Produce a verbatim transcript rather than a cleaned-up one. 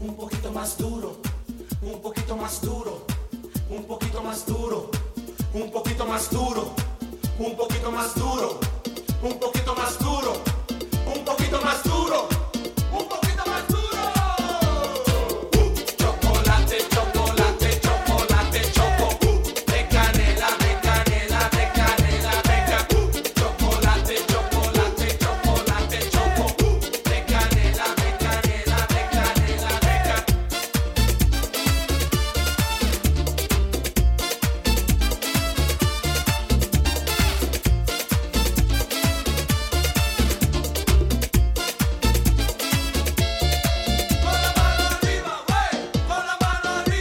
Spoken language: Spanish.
un poquito más duro, un poquito más duro, un poquito más duro, un poquito más duro, un poquito más duro, un poquito más duro, un poquito más duro.